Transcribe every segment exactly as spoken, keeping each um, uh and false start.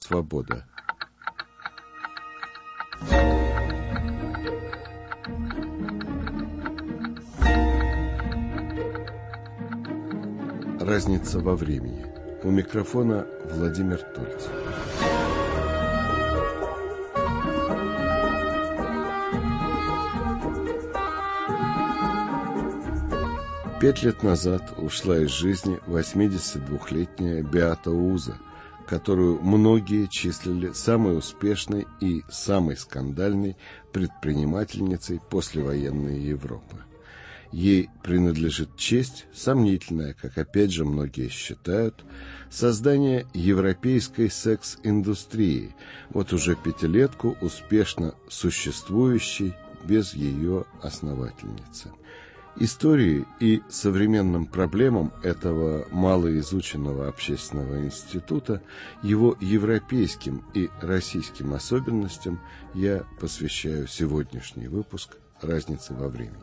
свобода. Разница во времени. У микрофона Владимир Тульц. Пять лет назад ушла из жизни восьмидесятидвухлетняя Беата Уза, которую многие числили самой успешной и самой скандальной предпринимательницей послевоенной Европы. Ей принадлежит честь, сомнительная, как опять же многие считают, создания европейской секс-индустрии, вот уже пятилетку успешно существующей без ее основательницы. Истории и современным проблемам этого малоизученного общественного института, его европейским и российским особенностям я посвящаю сегодняшний выпуск «Разницы во времени».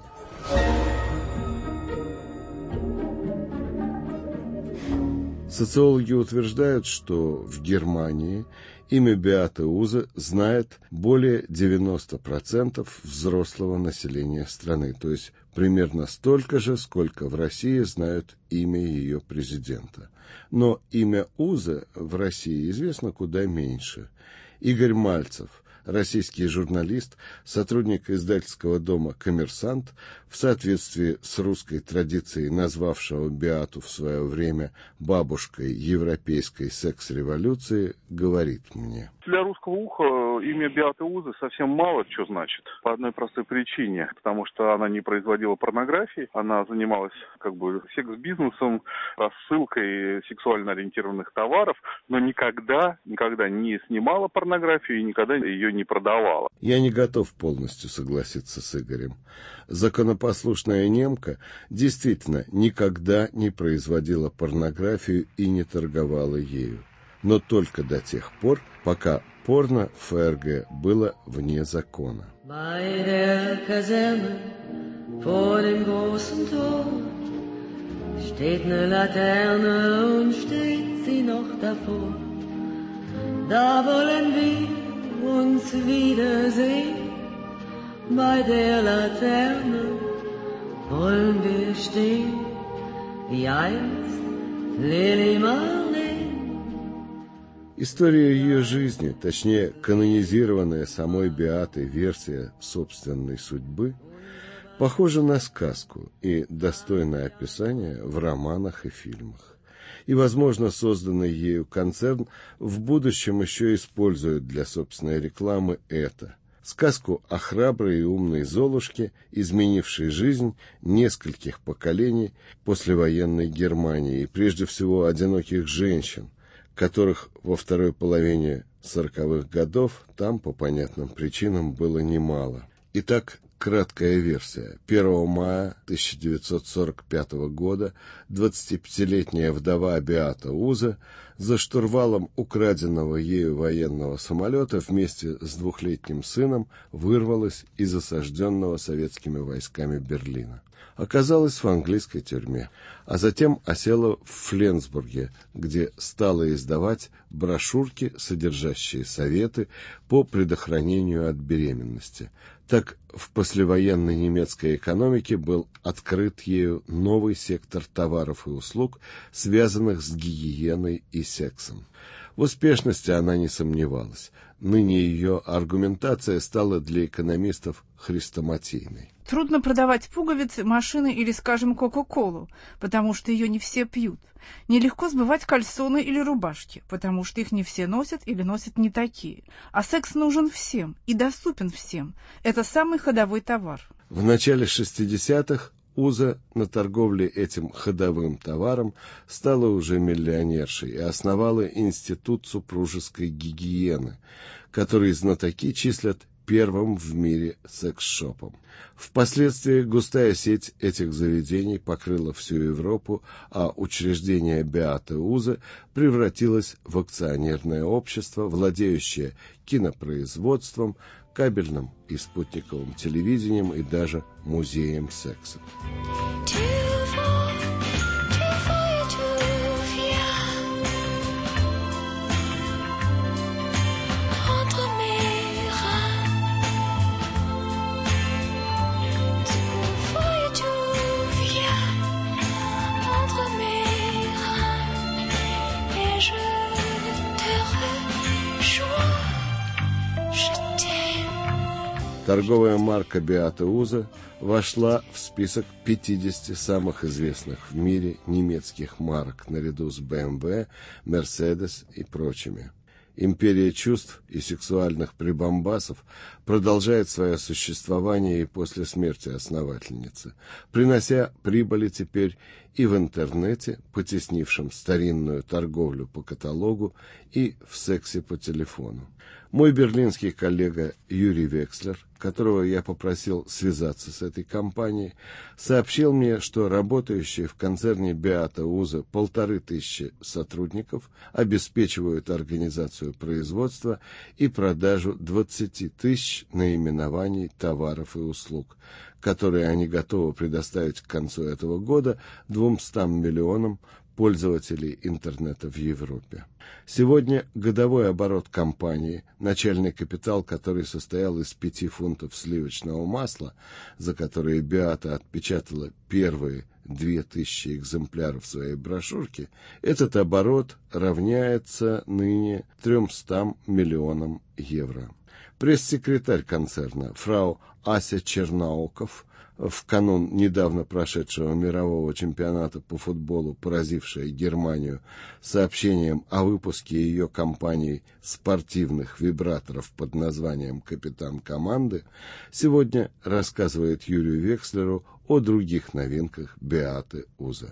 Социологи утверждают, что в Германии имя Беаты Узы знает более девяноста процентов взрослого населения страны, то есть примерно столько же, сколько в России знают имя ее президента. Но имя Узы в России известно куда меньше. Игорь Мальцев, российский журналист, сотрудник издательского дома «Коммерсант», в соответствии с русской традицией, назвавшего Беату в свое время бабушкой европейской секс-революции, говорит мне. Для русского уха имя Беаты Узы совсем мало что значит. По одной простой причине. Потому что она не производила порнографии, она занималась как бы секс-бизнесом, рассылкой сексуально ориентированных товаров, но никогда, никогда не снимала порнографию и никогда ее не продавала. Я не готов полностью согласиться с Игорем. Законопослушная немка действительно никогда не производила порнографию и не торговала ею. Но только до тех пор, пока порно в ФРГ было вне закона. Bei der Kaserne vor dem großen Tor steht eine Laterne und steht sie noch davor. Da wollen wir uns wiedersehen. Bei der Laterne wollen wir stehen wie einst Lili Marley. История ее жизни, точнее, канонизированная самой Беатой версия собственной судьбы, похожа на сказку и достойное описание в романах и фильмах. И, возможно, созданный ею концерн в будущем еще использует для собственной рекламы это. Сказку о храброй и умной Золушке, изменившей жизнь нескольких поколений послевоенной Германии и, прежде всего, одиноких женщин, которых во второй половине сороковых годов там, по понятным причинам, было немало. Итак, краткая версия. первого мая тысяча девятьсот сорок пятого года двадцатипятилетняя вдова Беата Уза за штурвалом украденного ею военного самолета вместе с двухлетним сыном вырвалась из осажденного советскими войсками Берлина. Оказалась в английской тюрьме, а затем осела в Фленсбурге, где стала издавать брошюрки, содержащие советы по предохранению от беременности. Так в послевоенной немецкой экономике был открыт ею новый сектор товаров и услуг, связанных с гигиеной и сексом. В успешности она не сомневалась. Ныне ее аргументация стала для экономистов хрестоматийной. Трудно продавать пуговицы, машины или, скажем, Кока-Колу, потому что ее не все пьют. Нелегко сбывать кальсоны или рубашки, потому что их не все носят или носят не такие. А секс нужен всем и доступен всем. Это самый ходовой товар. В начале шестидесятых Уза на торговле этим ходовым товаром стала уже миллионершей и основала Институт супружеской гигиены, который знатоки числят первым в мире секс-шопом. Впоследствии густая сеть этих заведений покрыла всю Европу, а учреждение Беаты Узы превратилось в акционерное общество, владеющее кинопроизводством, кабельным и спутниковым телевидением и даже музеем секса. Торговая марка Beate Uhse вошла в список пятидесяти самых известных в мире немецких марок наряду с бэ эм вэ, Mercedes и прочими. Империя чувств и сексуальных прибамбасов продолжает свое существование и после смерти основательницы, принося прибыли теперь и в интернете, потеснившем старинную торговлю по каталогу, и в сексе по телефону. Мой берлинский коллега Юрий Векслер, которого я попросил связаться с этой компанией, сообщил мне, что работающие в концерне Beate Uhse полторы тысячи сотрудников обеспечивают организацию производства и продажу двадцати тысяч наименований товаров и услуг, которые они готовы предоставить к концу этого года двумстам миллионам пользователей интернета в Европе. Сегодня годовой оборот компании, начальный капитал которой состоял из пяти фунтов сливочного масла, за которые Beate отпечатала первые две тысячи экземпляров своей брошюрки, этот оборот равняется ныне трёмстам миллионам евро. Пресс-секретарь концерна фрау Ася Чернауков в канун недавно прошедшего мирового чемпионата по футболу, поразившая Германию сообщением о выпуске ее компанией спортивных вибраторов под названием «Капитан команды», сегодня рассказывает Юрию Векслеру о других новинках Beate Uhse.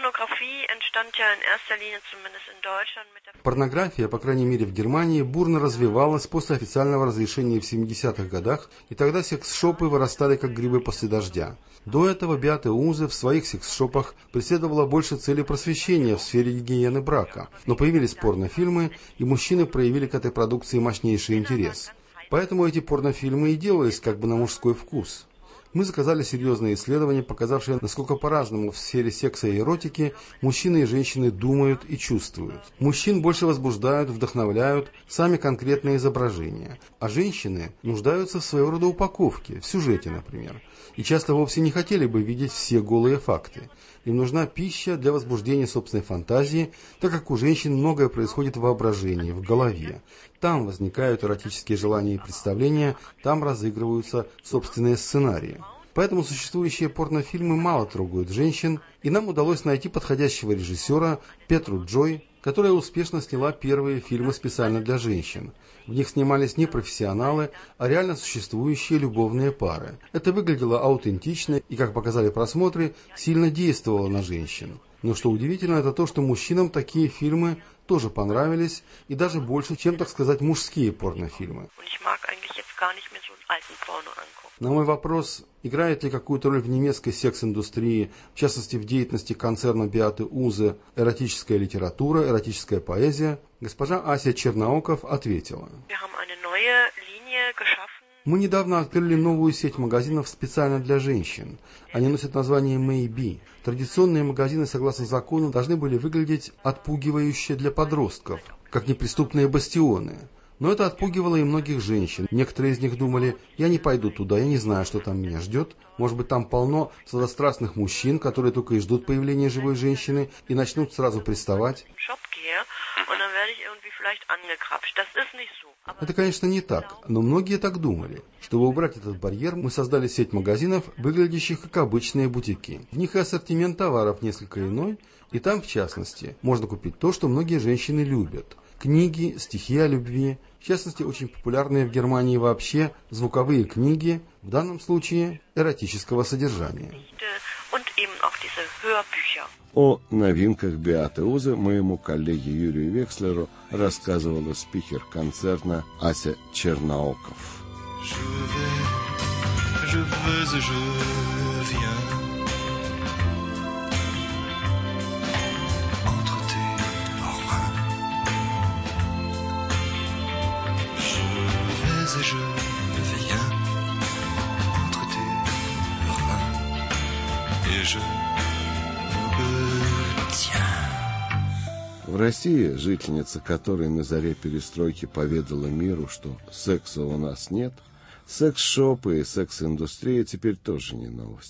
Порнография, по крайней мере в Германии, бурно развивалась после официального разрешения в семидесятых годах, и тогда секс-шопы вырастали как грибы после дождя. До этого Beate Uhse в своих секс-шопах преследовала больше цели просвещения в сфере гигиены брака, но появились порнофильмы, и мужчины проявили к этой продукции мощнейший интерес. Поэтому эти порнофильмы и делались как бы на мужской вкус. Мы заказали серьезные исследования, показавшие, насколько по-разному в сфере секса и эротики мужчины и женщины думают и чувствуют. Мужчин больше возбуждают, вдохновляют сами конкретные изображения, а женщины нуждаются в своего рода упаковке, в сюжете, например, и часто вовсе не хотели бы видеть все голые факты. Им нужна пища для возбуждения собственной фантазии, так как у женщин многое происходит в воображении, в голове. Там возникают эротические желания и представления, там разыгрываются собственные сценарии. Поэтому существующие порнофильмы мало трогают женщин, и нам удалось найти подходящего режиссера Петру Джой, которая успешно сняла первые фильмы специально для женщин. В них снимались не профессионалы, а реально существующие любовные пары. Это выглядело аутентично и, как показали просмотры, сильно действовало на женщин. Но что удивительно, это то, что мужчинам такие фильмы тоже понравились, и даже больше, чем, так сказать, мужские порнофильмы. На мой вопрос, играет ли какую-то роль в немецкой секс-индустрии, в частности в деятельности концерна Beate Uhse, эротическая литература, эротическая поэзия, госпожа Ася Чернауков ответила: мы недавно открыли новую сеть магазинов специально для женщин. Они носят название Maybe. Традиционные магазины, согласно закону, должны были выглядеть отпугивающе для подростков, как неприступные бастионы. Но это отпугивало и многих женщин. Некоторые из них думали: я не пойду туда, я не знаю, что там меня ждет. Может быть, там полно сладострастных мужчин, которые только и ждут появления живой женщины и начнут сразу приставать. Это, конечно, не так, но многие так думали. Чтобы убрать этот барьер, мы создали сеть магазинов, выглядящих как обычные бутики. В них и ассортимент товаров несколько иной, и там, в частности, можно купить то, что многие женщины любят. Книги, стихи о любви, в частности, очень популярные в Германии вообще звуковые книги, в данном случае эротического содержания. О новинках Beate Uhse моему коллеге Юрию Векслеру рассказывала спикер концерна Ася Чернауков. В России, жительница которой на заре перестройки поведала миру, что секса у нас нет, секс-шопы и секс-индустрия теперь тоже не новость.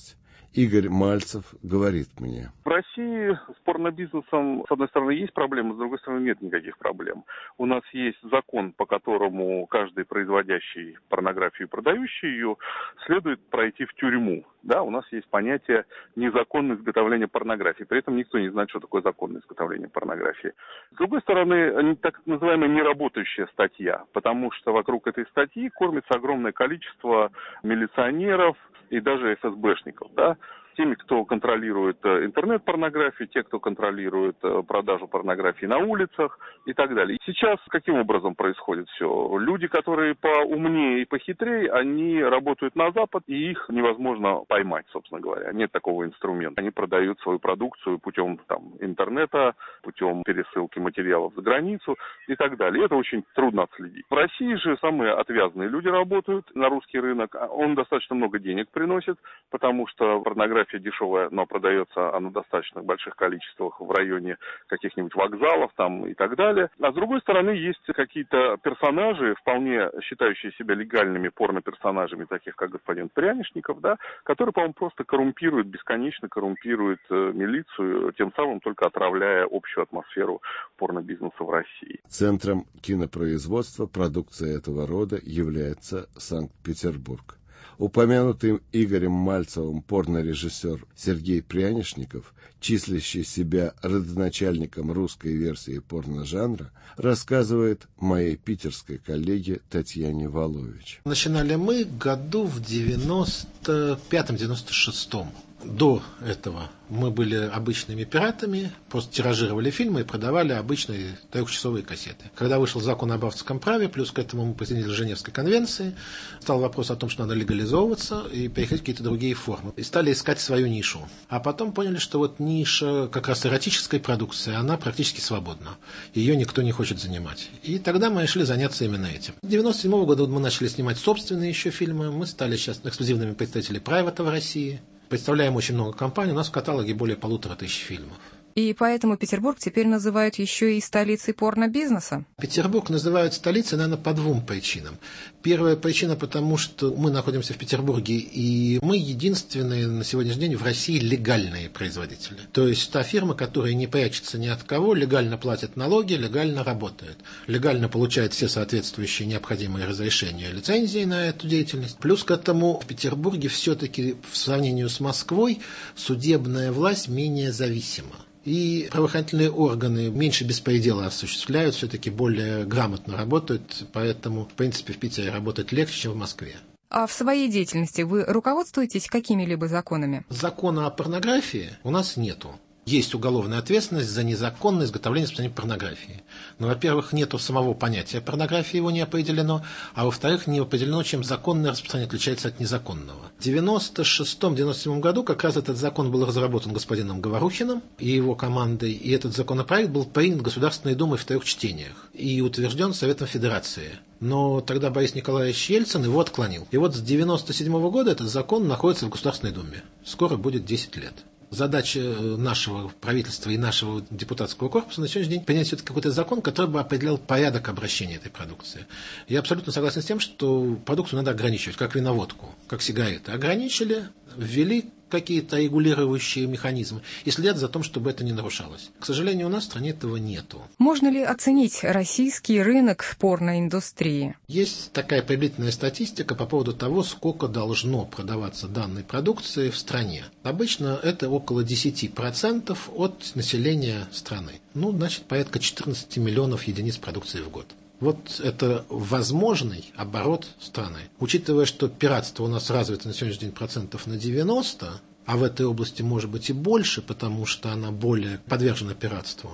Игорь Мальцев говорит мне. В России с порнобизнесом, с одной стороны, есть проблемы, с другой стороны, нет никаких проблем. У нас есть закон, по которому каждый производящий порнографию и продающий ее следует пройти в тюрьму. Да, у нас есть понятие незаконного изготовления порнографии. При этом никто не знает, что такое законное изготовление порнографии. С другой стороны, так называемая неработающая статья, потому что вокруг этой статьи кормится огромное количество милиционеров и даже эф эс бэшников, да, теми, кто контролирует интернет-порнографию, те, кто контролирует продажу порнографии на улицах и так далее. И сейчас каким образом происходит все? Люди, которые поумнее и похитрее, они работают на Запад, и их невозможно поймать, собственно говоря. Нет такого инструмента. Они продают свою продукцию путем там, интернета, путем пересылки материалов за границу и так далее. И это очень трудно отследить. В России же самые отвязные люди работают на русский рынок. Он достаточно много денег приносит, потому что порнография дешевая, но продается она в достаточно больших количествах в районе каких-нибудь вокзалов там и так далее. А с другой стороны, есть какие-то персонажи, вполне считающие себя легальными порно-персонажами, таких как господин Прянишников, да, которые, по-моему, просто коррумпируют, бесконечно коррумпируют э, милицию, тем самым только отравляя общую атмосферу порно-бизнеса в России. Центром кинопроизводства продукции этого рода является Санкт-Петербург. Упомянутый Игорем Мальцевым порнорежиссер Сергей Прянишников, числящий себя родоначальником русской версии порножанра, рассказывает моей питерской коллеге Татьяне Волович. Начинали мы году в девяносто пятом — девяносто шестом. До этого мы были обычными пиратами, просто тиражировали фильмы и продавали обычные трехчасовые кассеты. Когда вышел закон об авторском праве, плюс к этому мы присоединились к Женевской конвенции, стал вопрос о том, что надо легализовываться и переходить в какие-то другие формы. И стали искать свою нишу. А потом поняли, что вот ниша как раз эротической продукции, она практически свободна. Ее никто не хочет занимать. И тогда мы решили заняться именно этим. С девяносто седьмого года мы начали снимать собственные еще фильмы. Мы стали сейчас эксклюзивными представителями Private в России. Представляем очень много компаний, у нас в каталоге более полутора тысяч фильмов. И поэтому Петербург теперь называют еще и столицей порно-бизнеса? Петербург называют столицей, наверное, по двум причинам. Первая причина, потому что мы находимся в Петербурге, и мы единственные на сегодняшний день в России легальные производители. То есть та фирма, которая не прячется ни от кого, легально платит налоги, легально работает, легально получает все соответствующие необходимые разрешения, лицензии на эту деятельность. Плюс к этому в Петербурге все-таки в сравнении с Москвой судебная власть менее зависима. И правоохранительные органы меньше беспредела осуществляют, все-таки более грамотно работают, поэтому, в принципе, в Питере работать легче, чем в Москве. А в своей деятельности вы руководствуетесь какими-либо законами? Закона о порнографии у нас нету. Есть уголовная ответственность за незаконное изготовление и распространение порнографии. Но, во-первых, нету самого понятия порнографии, его не определено, а во-вторых, не определено, чем законное распространение отличается от незаконного. В девяносто шестом — девяносто седьмом году как раз этот закон был разработан господином Говорухиным и его командой, и этот законопроект был принят Государственной Думой в трех чтениях и утвержден Советом Федерации. Но тогда Борис Николаевич Ельцин его отклонил. И вот с девяносто седьмого года этот закон находится в Государственной Думе. Скоро будет десять лет. Задача нашего правительства и нашего депутатского корпуса на сегодняшний день принять все-таки какой-то закон, который бы определял порядок обращения этой продукции. Я абсолютно согласен с тем, что продукцию надо ограничивать, как виноводку, как сигареты. Ограничили, ввели какие-то регулирующие механизмы и следят за тем, чтобы это не нарушалось. К сожалению, у нас в стране этого нету. Можно ли оценить российский рынок порноиндустрии? Есть такая приблизительная статистика по поводу того, сколько должно продаваться данной продукции в стране. Обычно это около десять процентов от населения страны. Ну, значит, порядка четырнадцать миллионов единиц продукции в год. Вот это возможный оборот страны. Учитывая, что пиратство у нас развито на сегодняшний день процентов на девяносто, а в этой области может быть и больше, потому что она более подвержена пиратству,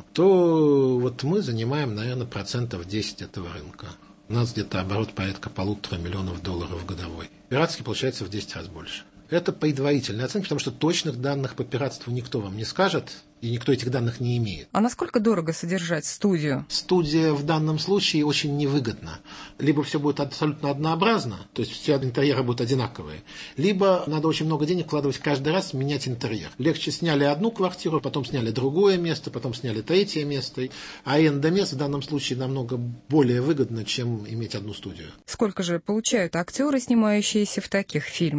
то вот мы занимаем, наверное, процентов десять этого рынка. У нас где-то оборот порядка полутора миллионов долларов годовой. Пиратский получается в десять раз больше. Это предварительные оценки, потому что точных данных по пиратству никто вам не скажет, и никто этих данных не имеет. А насколько дорого содержать студию? Студия в данном случае очень невыгодна. Либо все будет абсолютно однообразно, то есть все интерьеры будут одинаковые, либо надо очень много денег вкладывать каждый раз, менять интерьер. Легче сняли одну квартиру, потом сняли другое место, потом сняли третье место. А аренда мест в данном случае намного более выгодна, чем иметь одну студию. Сколько же получают актеры, снимающиеся в таких фильмах?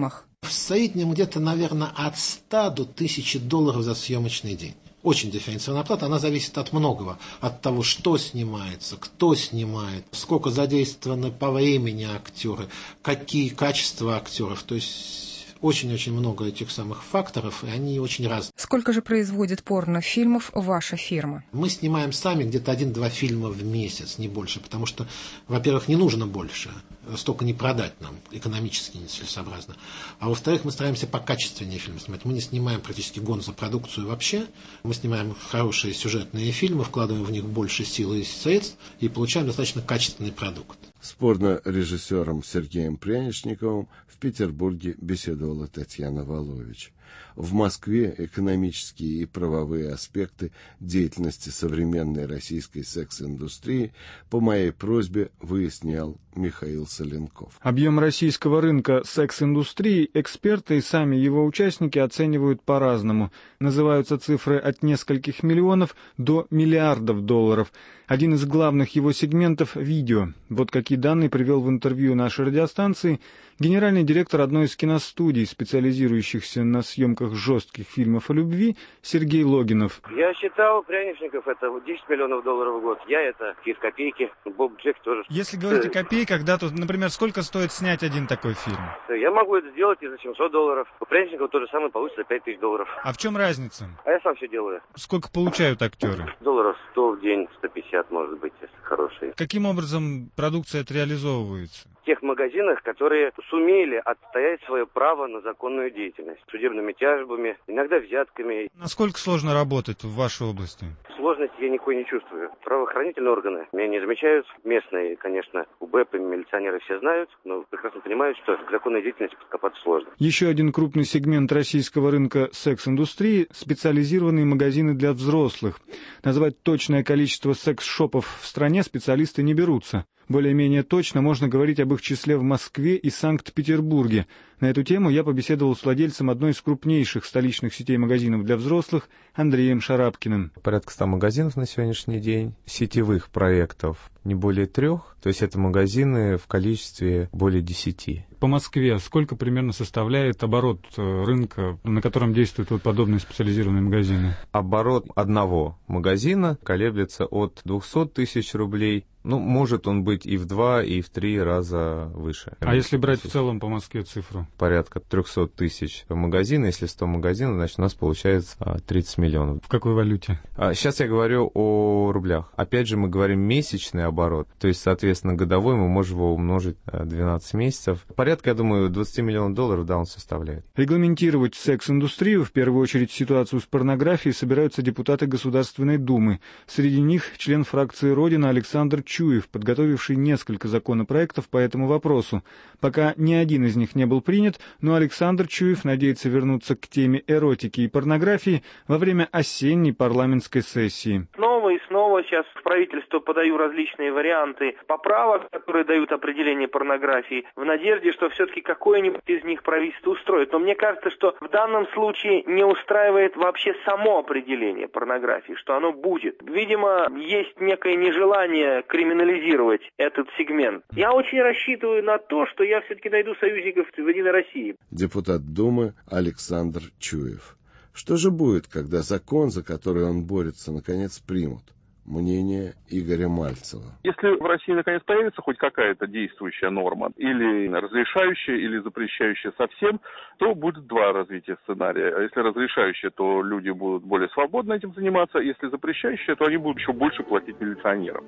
В среднем где-то, наверное, от ста до тысячи долларов за съемочный день. Очень дифференцированная оплата, она зависит от многого. От того, что снимается, кто снимает, сколько задействованы по времени актеры, какие качества актеров. То есть очень-очень много этих самых факторов, и они очень разные. Сколько же производит порнофильмов ваша фирма? Мы снимаем сами где-то один-два фильма в месяц, не больше, потому что, во-первых, не нужно больше, столько не продать нам, экономически нецелесообразно. А во-вторых, мы стараемся покачественнее фильмы снимать. Мы не снимаем практически гон за продукцию вообще. Мы снимаем хорошие сюжетные фильмы, вкладываем в них больше сил и средств и получаем достаточно качественный продукт. С порно-режиссером Сергеем Пряничниковым в Петербурге беседовала Татьяна Волович. В Москве экономические и правовые аспекты деятельности современной российской секс-индустрии по моей просьбе выяснял Михаил Соленков. Объем российского рынка секс-индустрии эксперты и сами его участники оценивают по-разному. Называются цифры от нескольких миллионов до миллиардов долларов. Один из главных его сегментов – видео. Вот какие данные привел в интервью нашей радиостанции генеральный директор одной из киностудий, специализирующихся на съемках жестких фильмов о любви, Сергей Логинов. Я считал, Пряничников это десять миллионов долларов в год. Я это какие-то копейки. Боб Джек тоже. Если говорить о копейках, да, то, например, сколько стоит снять один такой фильм? Я могу это сделать и за семьсот долларов. У Пряничникова то же самое получится пять тысяч долларов. А в чем разница? А я сам все делаю. Сколько получают актеры? Долларов сто в день, сто пятьдесят, может быть, если хорошие. Каким образом продукция это реализовывается? В тех магазинах, которые сумели отстоять свое право на законную деятельность. Судебными тяжбами, иногда взятками. Насколько сложно работать в вашей области? Сложности я никакой не чувствую. Правоохранительные органы меня не замечают. Местные, конечно, УБЭП и милиционеры все знают, но прекрасно понимают, что к законной деятельности подкопаться сложно. Еще один крупный сегмент российского рынка секс-индустрии – специализированные магазины для взрослых. Назвать точное количество секс-шопов в стране специалисты не берутся. Более-менее точно можно говорить об их числе в Москве и Санкт-Петербурге. На эту тему я побеседовал с владельцем одной из крупнейших столичных сетей магазинов для взрослых Андреем Шарапкиным. Порядка ста магазинов на сегодняшний день, сетевых проектов не более трех, то есть это магазины в количестве более десяти. По Москве сколько примерно составляет оборот рынка, на котором действуют вот подобные специализированные магазины? Оборот одного магазина колеблется от двухсот тысяч рублей. Ну, может он быть и в два, и в три раза выше. А если брать в целом по Москве цифру? Порядка трехсот тысяч магазинов. Если сто магазинов, значит у нас получается тридцать миллионов. В какой валюте? А, сейчас я говорю о рублях. Опять же, мы говорим месячный оборот. То есть, соответственно, годовой мы можем его умножить на двенадцать месяцев. Порядка, я думаю, двадцать миллионов долларов, да, он составляет. Регламентировать секс-индустрию, в первую очередь ситуацию с порнографией, собираются депутаты Государственной Думы. Среди них член фракции «Родина» Александр Чуев, подготовивший несколько законопроектов по этому вопросу. Пока ни один из них не был принят, но Александр Чуев надеется вернуться к теме эротики и порнографии во время осенней парламентской сессии. Снова и снова сейчас в правительство подаю различные варианты поправок, которые дают определение порнографии, в надежде, что все-таки какое-нибудь из них правительство устроит. Но мне кажется, что в данном случае не устраивает вообще само определение порнографии, что оно будет. Видимо, есть некое нежелание криминализировать этот сегмент. Я очень рассчитываю на то, что я все-таки найду союзников в «Единой России». Депутат Думы Александр Чуев. Что же будет, когда закон, за который он борется, наконец примут? Мнение Игоря Мальцева. Если в России наконец появится хоть какая-то действующая норма, или разрешающая, или запрещающая совсем, то будет два развития сценария. Если разрешающая, то люди будут более свободно этим заниматься. Если запрещающая, то они будут еще больше платить милиционерам.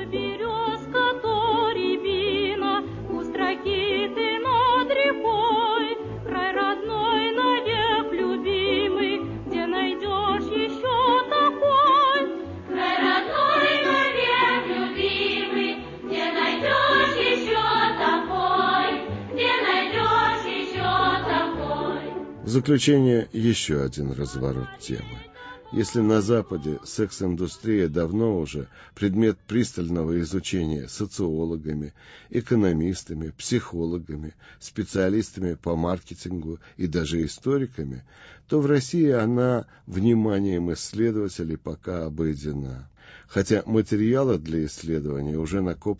В заключение еще один разворот темы. Если на Западе секс-индустрия давно уже предмет пристального изучения социологами, экономистами, психологами, специалистами по маркетингу и даже историками, то в России она вниманием исследователей пока обойдена. Хотя материала для исследования уже накоплено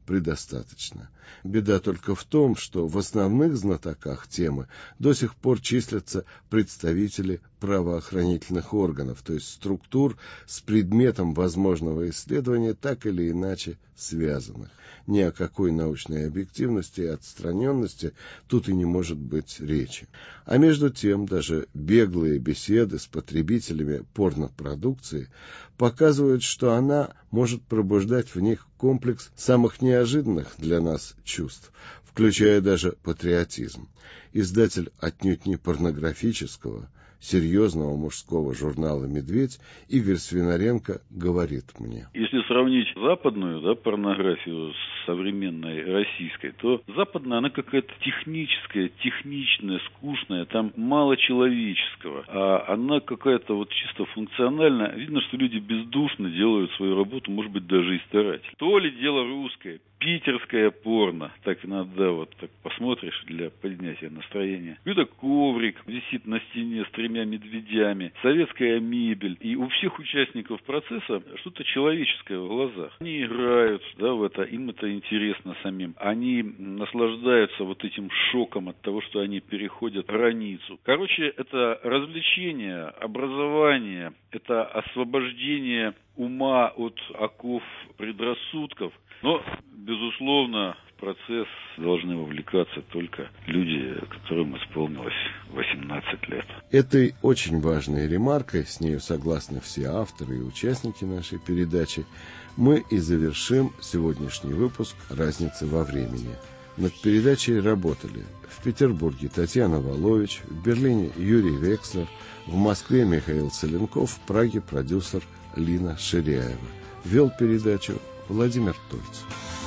предостаточно. Беда только в том, что в основных знатоках темы до сих пор числятся представители правоохранительных органов, то есть структур с предметом возможного исследования так или иначе связанных. Ни о какой научной объективности и отстраненности тут и не может быть речи. А между тем даже беглые беседы с потребителями порнопродукции показывают, что она может пробуждать в них комплекс самых неожиданных для нас чувств, включая даже патриотизм. Издатель отнюдь не порнографического, серьезного мужского журнала «Медведь» Игорь Свинаренко говорит мне. Если сравнить западную, да, порнографию с современной российской, то западная, она какая-то техническая, техничная, скучная, там мало человеческого, а она какая-то вот чисто функциональная. Видно, что люди бездушно делают свою работу, может быть, даже и старательно. То ли дело русское, питерское порно, так иногда вот так посмотришь для поднятия настроения. Это коврик висит на стене с тремя медведями, советская мебель. И у всех участников процесса что-то человеческое в глазах. Они играют, да, в это, им это интересно самим. Они наслаждаются вот этим шоком от того, что они переходят границу. Короче, это развлечение, образование, это освобождение ума от оков предрассудков. Но, безусловно, в процесс должны вовлекаться только люди, которым исполнилось восемнадцать лет. Этой очень важной ремаркой, с нею согласны все авторы и участники нашей передачи, мы и завершим сегодняшний выпуск «Разницы во времени». Над передачей работали в Петербурге Татьяна Волович, в Берлине Юрий Векслер, в Москве Михаил Целенков, в Праге продюсер Лина Ширяева. Вел передачу Владимир Тольц.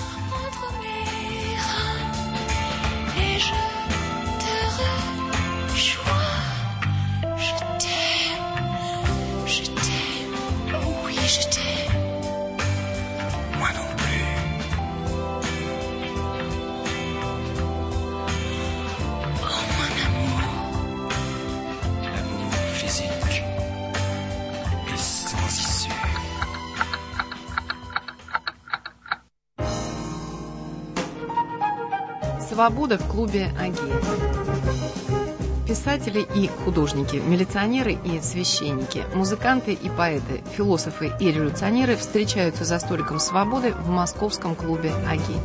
Свобода в клубе Агея. Писатели и художники, милиционеры и священники, музыканты и поэты, философы и революционеры встречаются за столиком свободы в московском клубе Агея.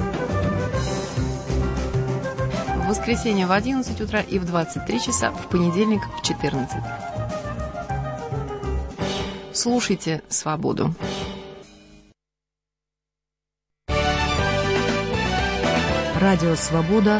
В воскресенье в одиннадцать утра и в двадцать три часа, в понедельник в четырнадцать. Слушайте «Свободу». Радио «Свобода»